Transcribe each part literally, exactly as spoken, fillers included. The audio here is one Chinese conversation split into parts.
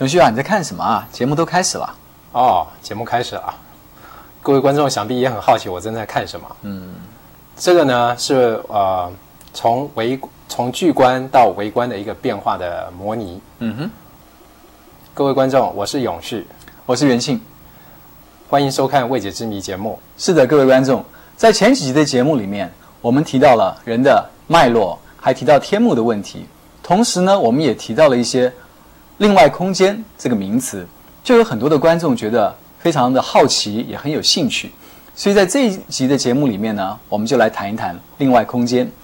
永旭啊，你在看什么啊？节目都开始了。 哦，节目开始了，各位观众想必也很好奇我正在看什么。嗯，这个呢是呃从微从巨观到微观的一个变化的模拟。嗯哼，各位观众，我是永旭， 我是袁庆， 欢迎收看《未解之谜》节目。 是的，各位观众，在前几集的节目里面，我们提到了人的脉络，还提到天幕的问题，同时呢，我们也提到了一些另外空间这个名词，就有很多的观众觉得非常的好奇，也很有兴趣。所以在这一集的节目里面呢，我们就来谈一谈另外空间。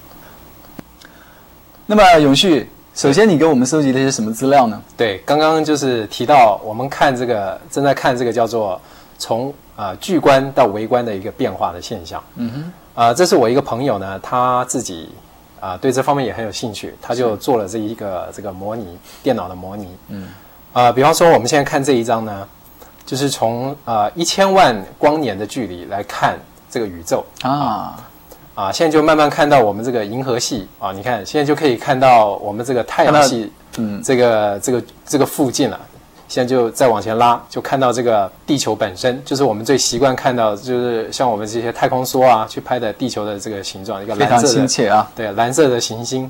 那么永旭，首先你给我们收集了一些什么资料呢？ 对，刚刚就是提到我们看这个正在看这个叫做从呃巨观到微观的一个变化的现象。嗯哼，啊、呃，这是我一个朋友呢，他自己啊、呃、对这方面也很有兴趣，他就做了这一个这个模拟电脑的模拟。嗯，啊、呃，比方说我们现在看这一张呢，就是从呃一千万光年的距离来看这个宇宙啊。啊，现在就慢慢看到我们这个银河系啊，你看现在就可以看到我们这个太阳系，嗯，这个这个这个附近了。现在就再往前拉，就看到这个地球本身，就是我们最习惯看到，就是像我们这些太空梭啊去拍的地球的这个形状，一个蓝色的， 非常亲切啊， 对，蓝色的行星。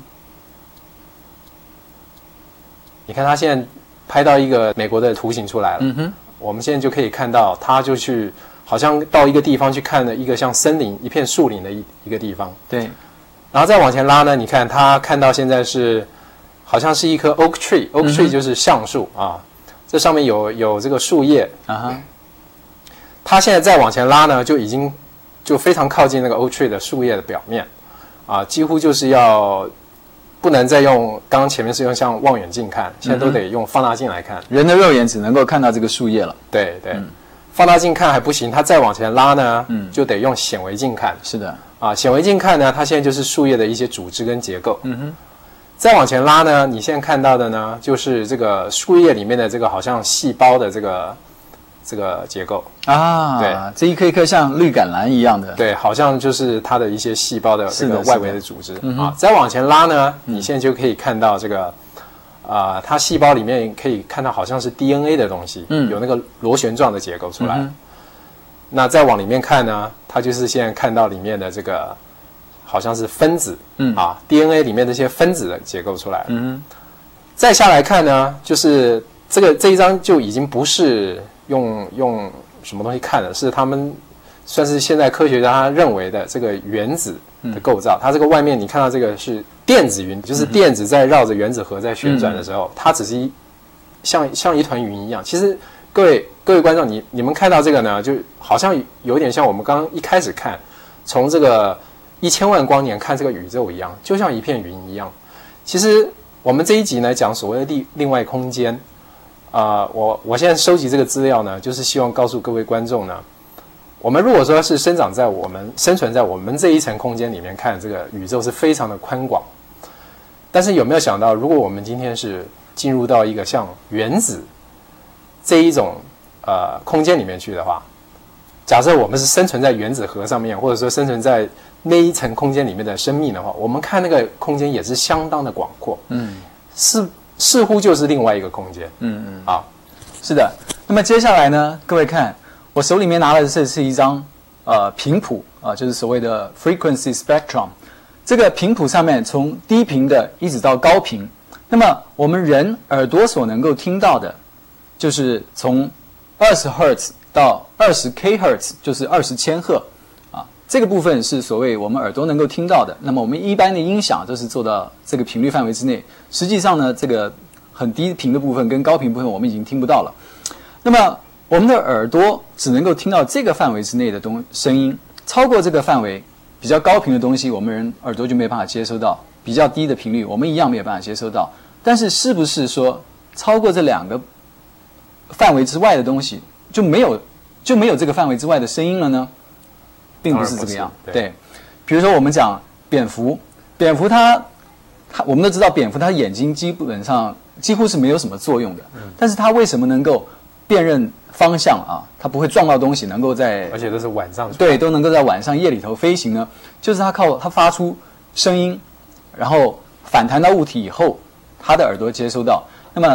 你看它现在拍到一个美国的图形出来了，嗯哼，我们现在就可以看到，它就去。好像到一个地方去看了一个像森林一片树林的一一个地方，对，然后再往前拉呢，你看他看到现在是好像是一棵 oak tree，oak tree 就是橡树、嗯、啊，这上面有有这个树叶啊哈，他现在再往前拉呢，就已经就非常靠近那个 oak tree 的树叶的表面啊，几乎就是要不能再用刚刚前面是用像望远镜看，现在都得用放大镜来看， 人的肉眼只能够看到这个树叶了， 对对。嗯，放大镜看还不行，它再往前拉呢，嗯，就得用显微镜看。 是的， 啊，显微镜看呢，它现在就是树叶的一些组织跟结构。嗯哼，再往前拉呢，你现在看到的呢，就是这个树叶里面的这个好像细胞的这个这个结构啊。对，这一颗一颗像绿橄榄一样的。 对，好像就是它的一些细胞的这个外围的组织。啊，再往前拉呢，你现在就可以看到这个。啊、呃，它细胞里面可以看到好像是 D N A 的东西，嗯，有那个螺旋状的结构出来。嗯、那再往里面看呢，它就是现在看到里面的这个好像是分子，嗯啊 ，D N A 里面这些分子的结构出来了。嗯，再下来看呢，就是这个这一张就已经不是用用什么东西看了，是他们算是现在科学家他认为的这个原子的构造。嗯、它这个外面你看到这个是。电子云就是电子在绕着原子核在旋转的时候，嗯、它只是一像像一团云一样。其实各位各位观众，你你们看到这个呢，就好像有点像我们刚刚一开始看，从这个一千万光年看这个宇宙一样，就像一片云一样。其实我们这一集呢讲所谓的另另外空间，啊、呃，我我现在收集这个资料呢，就是希望告诉各位观众呢。我们如果说是生长在我们生存在我们这一层空间里面看，这个宇宙是非常的宽广。但是有没有想到，如果我们今天是进入到一个像原子这一种呃空间里面去的话，假设我们是生存在原子核上面，或者说生存在那一层空间里面的生命的话，我们看那个空间也是相当的广阔，嗯，是似乎就是另外一个空间，嗯嗯，啊， 是的。那么接下来呢，各位看。我手里面拿的这是一张呃频谱啊、呃，就是所谓的 frequency spectrum。这个频谱上面从低频的一直到高频，那么我们人耳朵所能够听到的，就是从二十赫兹到二十 K 赫兹，就是二十千赫啊。这个部分是所谓我们耳朵能够听到的。那么我们一般的音响都是做到这个频率范围之内。实际上呢，这个很低频的部分跟高频部分我们已经听不到了。那么我们的耳朵只能够听到这个范围之内的东声音，超过这个范围比较高频的东西，我们人耳朵就没办法接收到；比较低的频率，我们一样没有办法接收到。但是，是不是说超过这两个范围之外的东西就没有就没有这个范围之外的声音了呢？并不是这个样。对，对，比如说我们讲蝙蝠，蝙蝠它它我们都知道，蝙蝠它眼睛基本上几乎是没有什么作用的，嗯、但是它为什么能够辨认方向啊，它不会撞到东西，能够在而且都是晚上对都能够在晚上夜里头飞行呢？就是它靠它发出声音，然后反弹到物体以后，它的耳朵接收到。那么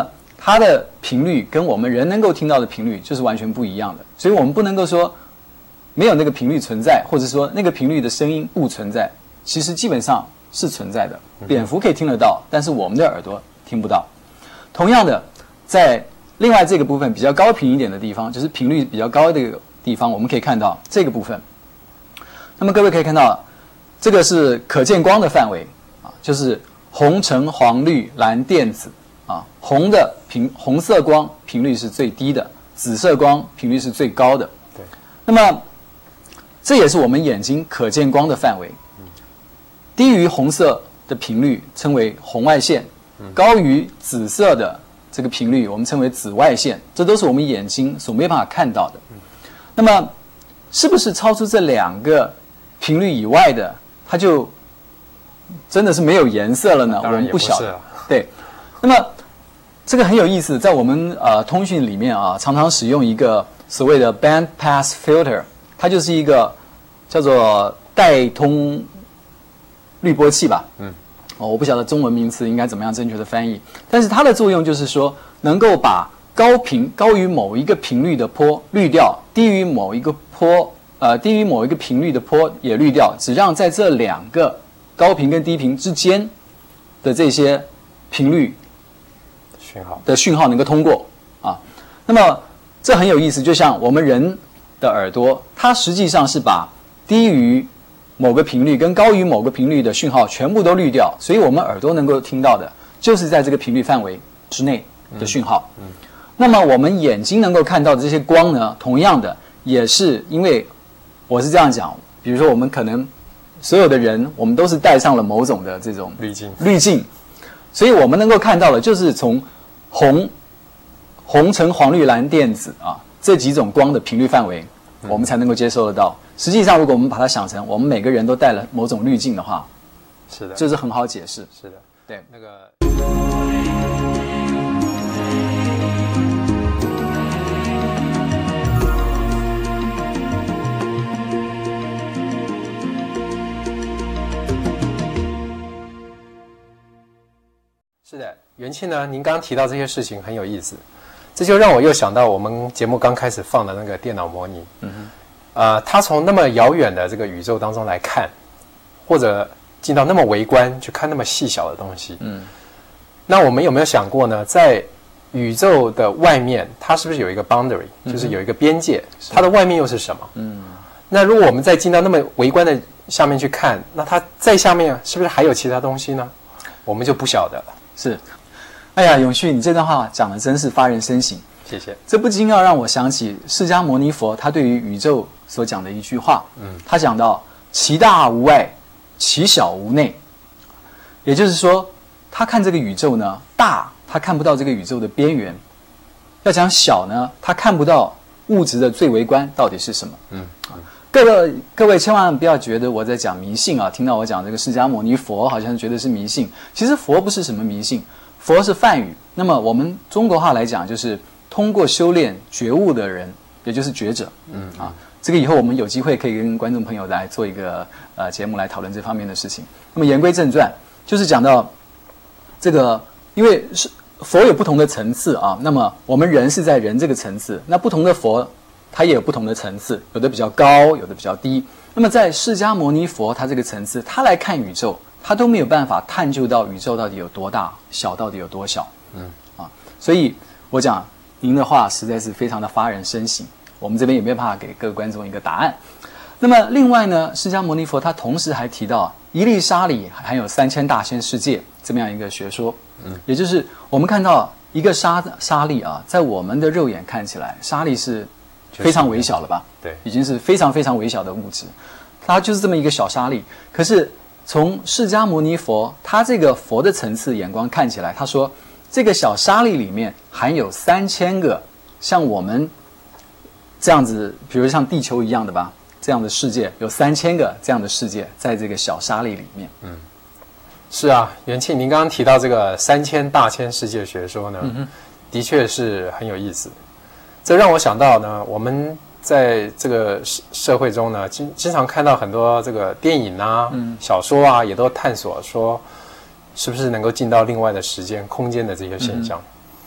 它的频率跟我们人能够听到的频率就是完全不一样的，所以我们不能够说没有那个频率存在，或者说那个频率的声音不存在，其实基本上是存在的。蝙蝠可以听得到，但是我们的耳朵听不到。同样的，在另外这个部分比较高频一点的地方，就是频率比较高的一个地方，我们可以看到这个部分。那么各位可以看到，这个是可见光的范围啊，就是红、橙、黄、绿、蓝、靛、紫啊。红的频红色光频率是最低的，紫色光频率是最高的。 对。 那么这也是我们眼睛可见光的范围。低于红色的频率称为红外线，高于紫色的这个频率我们称为紫外线，这都是我们眼睛所没办法看到的。那么是不是超出这两个频率以外的，它就真的是没有颜色了呢？ 当然也不是啊。 我们不晓得。对。那么这个很有意思，在我们呃通讯里面啊，常常使用一个所谓的 band pass filter， 它就是一个叫做带通滤波器吧。嗯。哦，我不晓得中文名词应该怎么样正确的翻译，但是它的作用就是说，能够把高频高于某一个频率的波滤掉，低于某一个波呃低于某一个频率的波也滤掉，只让在这两个高频跟低频之间的这些频率讯号的讯号能够通过啊。那么这很有意思，就像我们人的耳朵，它实际上是把低于某个频率跟高于某个频率的讯号全部都滤掉，所以我们耳朵能够听到的就是在这个频率范围之内的讯号。嗯嗯、那么我们眼睛能够看到的这些光呢，同样的也是因为我是这样讲，比如说我们可能所有的人，我们都是带上了某种的这种滤镜， 滤镜，所以我们能够看到的就是从红、红、橙、黄、绿、蓝、靛、紫啊这几种光的频率范围，我们才能够接收得到。实际上，如果我们把它想成我们每个人都带了某种滤镜的话， 是的， 这是很好解释。 是的， 对， 那个。是的，元庆呢，您刚刚提到这些事情很有意思，这就让我又想到我们节目刚开始放的那个电脑模拟。嗯哼。呃，他从那么遥远的这个宇宙当中来看，或者进到那么微观去看那么细小的东西，嗯，那我们有没有想过呢？在宇宙的外面，它是不是有一个 boundary，、嗯、就是有一个边界？它的外面又是什么？嗯，那如果我们再进到那么微观的下面去看，那它在下面是不是还有其他东西呢？我们就不晓得了。 是，哎呀，永续，你这段话讲的真是发人深省。 谢谢。 这不禁要让我想起释迦牟尼佛他对于宇宙所讲的一句话，嗯，他讲到其大无外，其小无内，也就是说，他看这个宇宙呢，大他看不到这个宇宙的边缘；要讲小呢，他看不到物质的最微观到底是什么。嗯，啊，各位各位千万不要觉得我在讲迷信啊！听到我讲这个释迦牟尼佛，好像觉得是迷信。其实佛不是什么迷信，佛是梵语。那么我们中国话来讲，就是通过修炼觉悟的人，也就是觉者。嗯啊，这个以后我们有机会可以跟观众朋友来做一个呃节目来讨论这方面的事情。那么言归正传，就是讲到这个，因为是佛有不同的层次啊。那么我们人是在人这个层次，那不同的佛它也有不同的层次，有的比较高，有的比较低。那么在释迦牟尼佛他这个层次，他来看宇宙，他都没有办法探究到宇宙到底有多大，小到底有多小。嗯啊，所以我讲。您的话实在是非常的发人深省，我们这边也没有办法给各位观众一个答案。那么另外呢，释迦牟尼佛他同时还提到一粒沙里含有三千大千世界这么样一个学说，嗯，也就是我们看到一个沙沙粒啊，在我们的肉眼看起来，沙粒是非常微小了吧？ 对， 已经是非常非常微小的物质，它就是这么一个小沙粒。可是从释迦牟尼佛他这个佛的层次眼光看起来，他说这个小沙粒里面含有三千个像我们这样子，比如像地球一样的吧，这样的世界，有三千个这样的世界在这个小沙粒里面。嗯， 是啊，元庆，您刚刚提到这个三千大千世界学说呢，嗯、的确是很有意思。这让我想到呢，我们在这个社会中呢，经经常看到很多这个电影啊、嗯、小说啊，也都探索说，是不是能够进到另外的时间、空间的这些现象。嗯、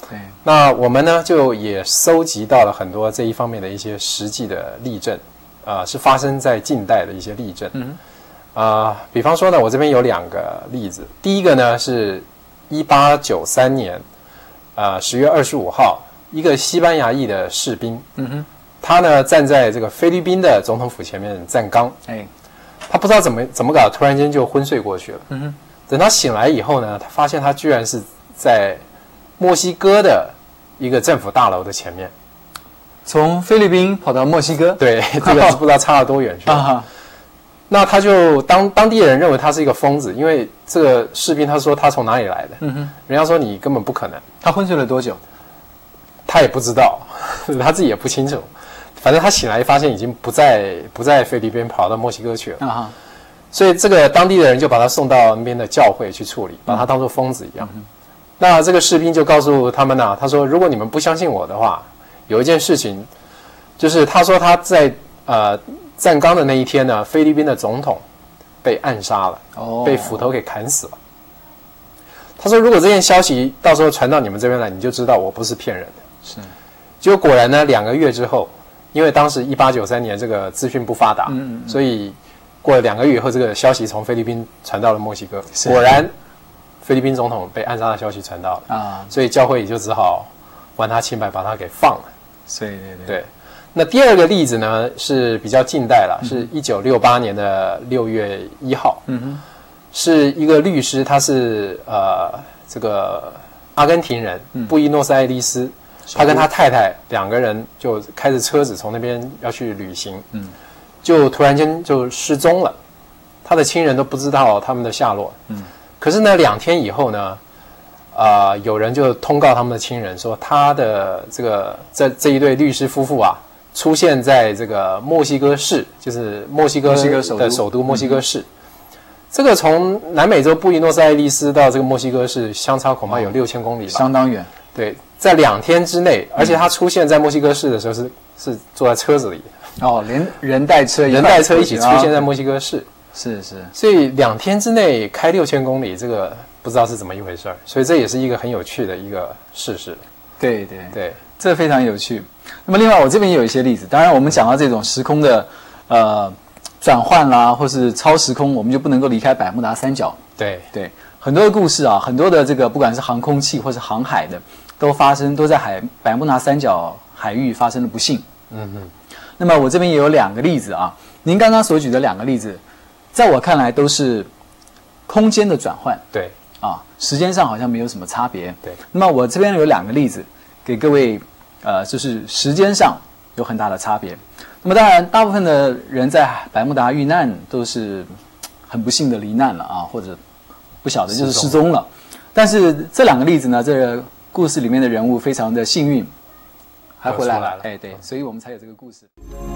对， 那我们呢就也搜集到了很多这一方面的一些实际的例证，啊、呃，是发生在近代的一些例证。嗯，啊、呃，比方说呢，我这边有两个例子。第一个呢是一八九三年，啊十月二十五号，一个西班牙裔的士兵，嗯哼，他呢站在这个菲律宾的总统府前面站岗，哎，他不知道怎么怎么搞，突然间就昏睡过去了。嗯哼，等他醒来以后呢，他发现他居然是在墨西哥的一个政府大楼的前面， 从菲律宾跑到墨西哥， 对，这个不知道差了多远去了。那他就当当地人认为他是一个疯子，因为这个士兵他说他从哪里来的，嗯哼，人家说你根本不可能。 他昏睡了多久？ 他也不知道，他自己也不清楚。反正他醒来发现已经不在不在菲律宾，跑到墨西哥去了。啊，所以这个当地的人就把他送到那边的教会去处理，把他当作疯子一样。嗯，那这个士兵就告诉他们啊，他说如果你们不相信我的话，有一件事情，就是他说他在呃站岗的那一天呢，菲律宾的总统被暗杀了，哦，被斧头给砍死了。他说如果这件消息到时候传到你们这边来，你就知道我不是骗人的。是，结果果然呢，两个月之后，因为当时一八九三年这个资讯不发达，嗯嗯嗯，所以过了两个月以后，这个消息从菲律宾传到了墨西哥，果然。菲律宾总统被暗杀的消息传到了啊，所以教会也就只好还他清白，把他给放了。 对对对。 对，那第二个例子呢是比较近代了，嗯、是一九六八年的六月一号，嗯哼，是一个律师，他是呃这个阿根廷人，嗯、布宜诺斯艾利斯，他跟他太太两个人就开着车子从那边要去旅行，嗯，就突然间就失踪了，他的亲人都不知道他们的下落，嗯。可是呢，两天以后呢，啊、呃，有人就通告他们的亲人说，他的这个这这一对律师夫妇啊，出现在这个墨西哥市，就是墨西哥的首都墨西哥市。嗯、这个从南美洲布宜诺斯艾利斯到这个墨西哥市，相差恐怕有六千公里吧， 相当远。 对，在两天之内，而且他出现在墨西哥市的时候是是坐在车子里的。 哦，连人带车， 人带车一起出现在墨西哥市。 是是， 所以两天之内开六千公里，这个不知道是怎么一回事儿，所以这也是一个很有趣的一个事实。 对对对， 这非常有趣。那么另外我这边也有一些例子，当然我们讲到这种时空的呃转换啦，或是超时空，我们就不能够离开百慕达三角。 对对，很多的故事啊，很多的这个不管是航空器或是航海的，都发生都在海百慕达三角海域发生了不幸。嗯哼。那么我这边也有两个例子啊，您刚刚所举的两个例子。在我看来，都是空间的转换， 对啊，时间上好像没有什么差别， 对。 那么我这边有两个例子给各位，呃，就是时间上有很大的差别。那么当然，大部分的人在百慕达遇难都是很不幸的罹难了啊，或者不晓得就是失踪了。但是这两个例子呢，这个故事里面的人物非常的幸运，还回来了，哎，对，所以我们才有这个故事。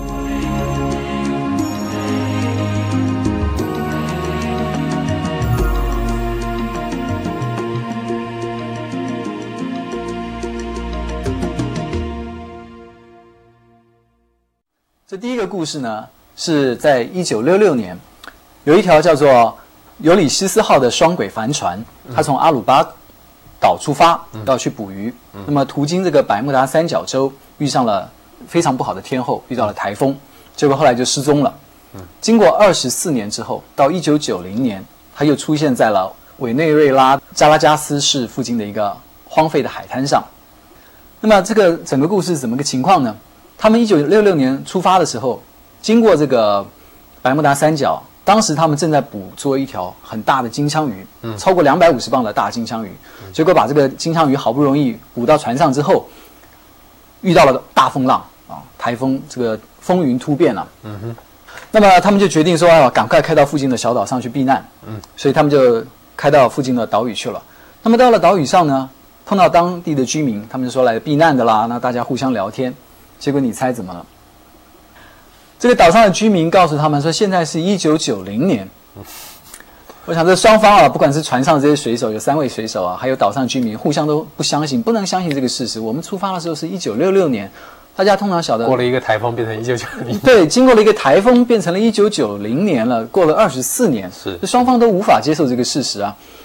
这第一个故事呢，是在一九六六年，有一条叫做尤里西斯号的双轨帆船，它从阿鲁巴岛出发，要去捕鱼。嗯、那么途经这个百慕达三角洲，遇上了非常不好的天候，遇到了台风，结果后来就失踪了。嗯、经过二十四年之后，到一九九零年，它又出现在了委内瑞拉加拉加斯市附近的一个荒废的海滩上。那么这个整个故事是怎么个情况呢？他们一九六六年出发的时候，经过这个百慕达三角，当时他们正在捕捉一条很大的金枪鱼，嗯、超过两百五十磅的大金枪鱼。嗯、结果把这个金枪鱼好不容易捕到船上之后，遇到了大风浪啊，台风，这个风云突变了。嗯哼。那么他们就决定说，啊，赶快开到附近的小岛上去避难。嗯。所以他们就开到附近的岛屿去了。那么到了岛屿上呢，碰到当地的居民，他们就说来避难的啦，那大家互相聊天。结果你猜怎么了？这个岛上的居民告诉他们说，现在是一九九零年。我想这双方啊，不管是船上的这些水手，有三位水手啊，还有岛上居民，互相都不相信，不能相信这个事实。我们出发的时候是一九六六年，大家通常晓得过了一个台风变成一九九零， 对，经过了一个台风变成了一九九零年了，过了二十四年， 是， 双方都无法接受这个事实啊。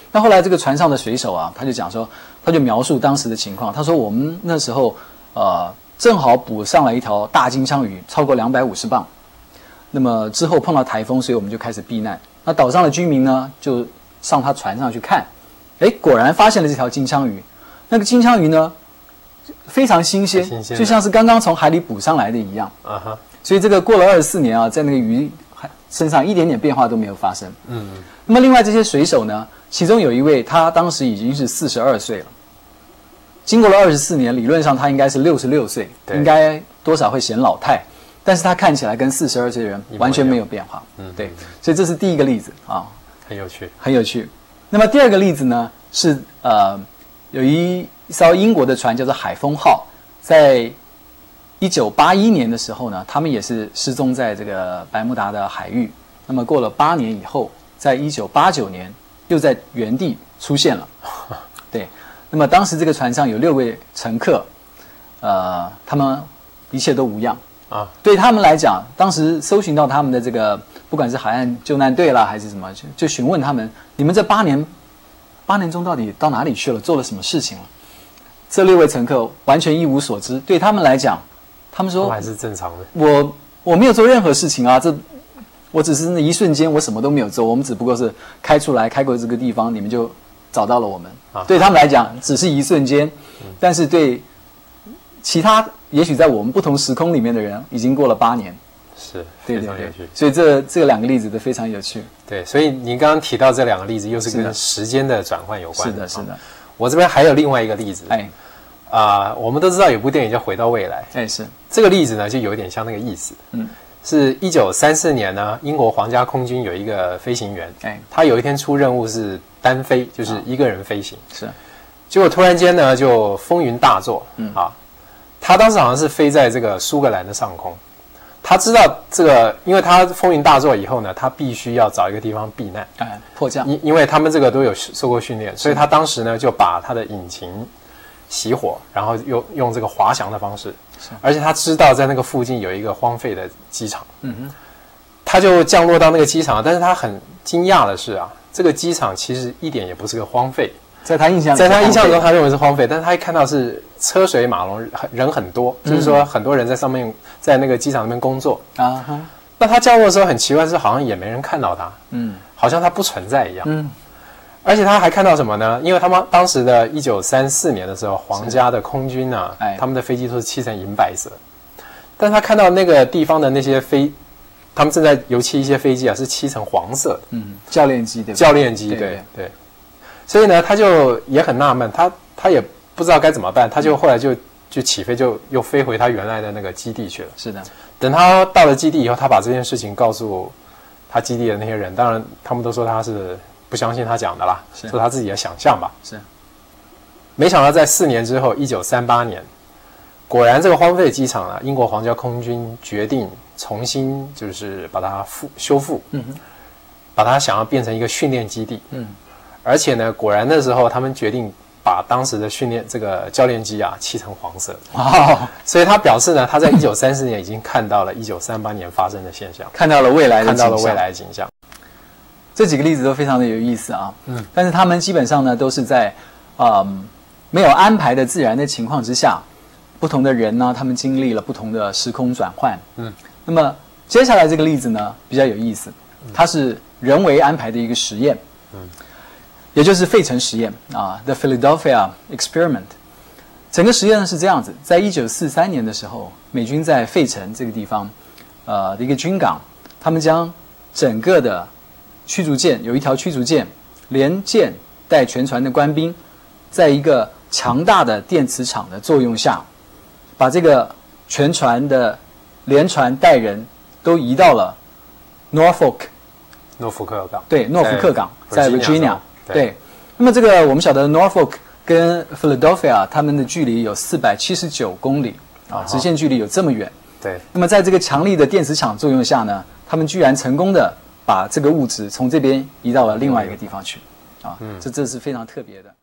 那后来这个船上的水手啊，他就讲说，他就描述当时的情况。他说我们那时候呃正好捕上来一条大金枪鱼，超过两百五十磅。那么之后碰到台风，所以我们就开始避难。那岛上的居民呢，就上他船上去看，哎，果然发现了这条金枪鱼。那个金枪鱼呢，非常新鲜， 新鲜就像是刚刚从海里捕上来的一样。 啊哈， 所以这个过了二十四年啊，在那个鱼身上一点点变化都没有发生。 嗯， 那么另外这些水手呢，其中有一位他当时已经是四十二岁了，经过了二十四年，理论上他应该是六十六岁，应该多少会显老态，但是他看起来跟四十二岁的人完全没有变化。嗯，对，所以这是第一个例子啊， 很有趣， 很有趣。那么第二个例子呢，是呃有一艘英国的船叫做海风号，在一九八一年的时候呢，他们也是失踪在这个百慕达的海域。那么过了八年以后，在一九八九年又在原地出现了。对，那么当时这个船上有六位乘客，呃，他们一切都无恙啊。 对他们来讲，当时搜寻到他们的这个，不管是海岸救难队啦，还是什么，就就询问他们，你们这八年八年中到底到哪里去了，做了什么事情了？这六位乘客完全一无所知。对他们来讲，他们说还是正常的。 我我没有做任何事情啊，这我只是那一瞬间，我什么都没有做，我们只不过是开出来，开过这个地方，你们就找到了我们。啊、对他们来讲，只是一瞬间，嗯、但是对其他也许在我们不同时空里面的人，已经过了八年。 是，非常有趣。 所以这这两个例子都非常有趣。 对，所以您刚刚提到这两个例子，又是跟时间的转换有关的。是的，是的。啊、 我这边还有另外一个例子。 哎。 啊、呃，我们都知道有部电影叫《回到未来》， 哎，是这个例子呢，就有点像那个意思。嗯，是一九三四年呢，英国皇家空军有一个飞行员，哎，他有一天出任务是单飞，就是一个人飞行。 是、啊， 结果突然间呢，就风云大作。嗯啊，他当时好像是飞在这个苏格兰的上空，他知道这个，因为他风云大作以后呢，他必须要找一个地方避难， 哎，迫降。 因因为他们这个都有受过训练，所以他当时呢就把他的引擎熄火，然后用用这个滑翔的方式，而且他知道在那个附近有一个荒废的机场，嗯哼，他就降落到那个机场，但是他很惊讶的是啊，这个机场其实一点也不是个荒废， 在他印象里， 在他印象中他认为是荒废，但是他一看到是车水马龙，人很多，嗯、就是说很多人在上面在那个机场那边工作啊哈，那他降落的时候很奇怪，是好像也没人看到他，嗯，好像他不存在一样，嗯。而且他还看到什么呢？因为他们当时的一九三四年的时候，皇家的空军啊，他们的飞机都是漆成银白色，但他看到那个地方的那些飞，他们正在油漆一些飞机啊，是漆成黄色的。 嗯，教练机对吧？ 教练机，对 对, 对。所以呢，他就也很纳闷，他他也不知道该怎么办，他就后来就就起飞，就又飞回他原来的那个基地去了。 是的。 等他到了基地以后，他把这件事情告诉他基地的那些人，当然他们都说他是不相信他讲的啦，是他自己的想象吧。 是。没想到在四年之后，一九三八年，果然这个荒废的机场啊，英国皇家空军决定重新就是把它复修复，嗯哼，把它想要变成一个训练基地，嗯，而且呢，果然那时候他们决定把当时的训练这个教练机啊漆成黄色，哦，所以他表示呢，他在一九三四年已经看到了一九三八年发生的现象， 看到了未来的景象， 看到了未来的景象。 这几个例子都非常的有意思啊，嗯，但是他们基本上呢都是在，嗯，没有安排的自然的情况之下，不同的人呢，他们经历了不同的时空转换，嗯，那么接下来这个例子呢比较有意思，它是人为安排的一个实验，嗯，也就是费城实验啊 ，The Philadelphia Experiment。整个实验呢是这样子，在一九四三年的时候，美军在费城这个地方，呃的一个军港，他们将整个的驱逐舰有一条驱逐舰连舰带全船的官兵，在一个强大的电磁场的作用下，把这个全船的连船带人都移到了 Norfolk， 诺福克港， 对，诺福克港在 Virginia， 对, 对。那么这个我们晓得 Norfolk 跟 Philadelphia 他们的距离有四百七十九公里啊，直线距离有这么远。 对。 那么在这个强力的电磁场作用下呢，他们居然成功的把这个物质从这边移到了另外一个地方去，啊，嗯，这这是非常特别的。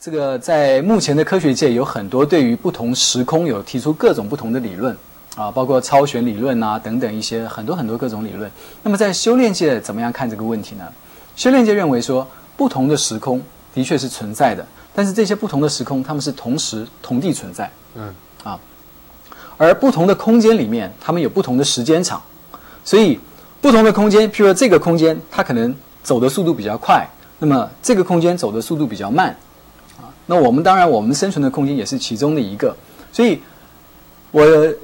这个在目前的科学界有很多对于不同时空有提出各种不同的理论啊，包括超弦理论啊等等一些很多很多各种理论。那么在修炼界怎么样看这个问题呢？修炼界认为说，不同的时空的确是存在的，但是这些不同的时空它们是同时同地存在，嗯啊，而不同的空间里面，它们有不同的时间场，所以不同的空间，譬如说这个空间它可能走的速度比较快，那么这个空间走的速度比较慢。那我们当然，我们生存的空间也是其中的一个，所以我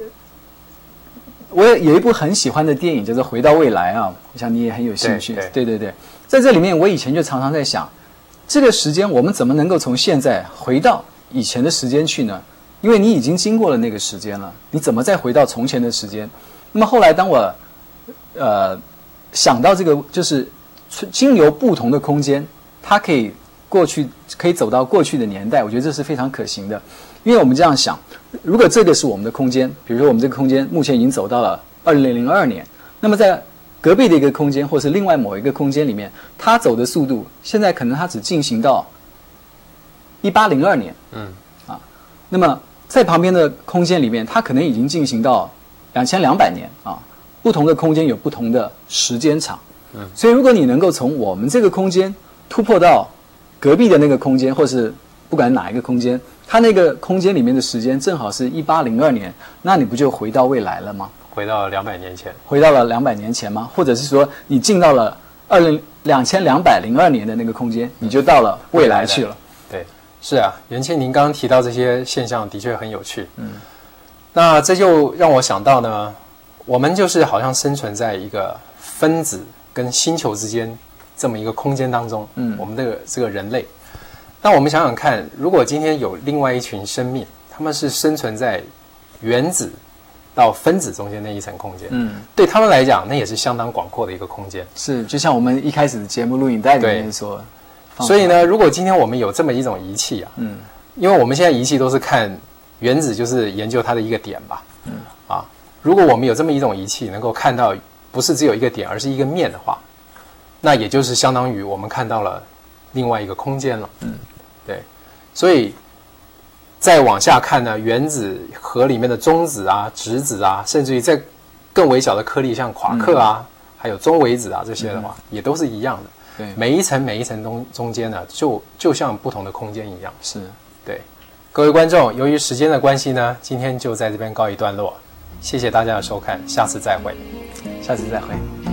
我有一部很喜欢的电影叫做《回到未来》啊，我想你也很有兴趣。对 对, 对对对，在这里面，我以前就常常在想，这个时间我们怎么能够从现在回到以前的时间去呢？因为你已经经过了那个时间了，你怎么再回到从前的时间？那么后来，当我呃想到这个，就是经由不同的空间，它可以。过去可以走到过去的年代，我觉得这是非常可行的，因为我们这样想，如果这个是我们的空间，比如说我们这个空间目前已经走到了二零零二年，那么在隔壁的一个空间，或是另外某一个空间里面，它走的速度，现在可能它只进行到一八零二年，嗯，啊，那么在旁边的空间里面，它可能已经进行到两千两百年啊，不同的空间有不同的时间场，嗯，所以如果你能够从我们这个空间突破到隔壁的那个空间，或是不管哪一个空间，它那个空间里面的时间正好是一八零二年，那你不就回到未来了吗？ 回到两百年前， 回到了两百年前吗？或者是说你进到了二零两千两百零二年的那个空间，你就到了未来去了？ 对，是啊，元庆，您刚刚提到这些现象的确很有趣。嗯，那这就让我想到呢，我们就是好像生存在一个分子跟星球之间。这么一个空间当中，嗯，我们的这个人类，那我们想想看，如果今天有另外一群生命，他们是生存在原子到分子中间那一层空间，嗯，对他们来讲，那也是相当广阔的一个空间。 是，就像我们一开始的节目录影带里面说， 所以呢，如果今天我们有这么一种仪器啊，嗯，因为我们现在仪器都是看原子，就是研究它的一个点吧，嗯，啊，如果我们有这么一种仪器，能够看到不是只有一个点，而是一个面的话。那也就是相当于我们看到了另外一个空间了，嗯，对，所以再往下看呢，原子核里面的中子啊、质子啊，甚至于在更微小的颗粒，像夸克啊，嗯、还有中微子啊这些的话，嗯、也都是一样的。对，每一层每一层中中间呢，就就像不同的空间一样。 是， 对，各位观众，由于时间的关系呢，今天就在这边告一段落，谢谢大家的收看，下次再会， 下次再会。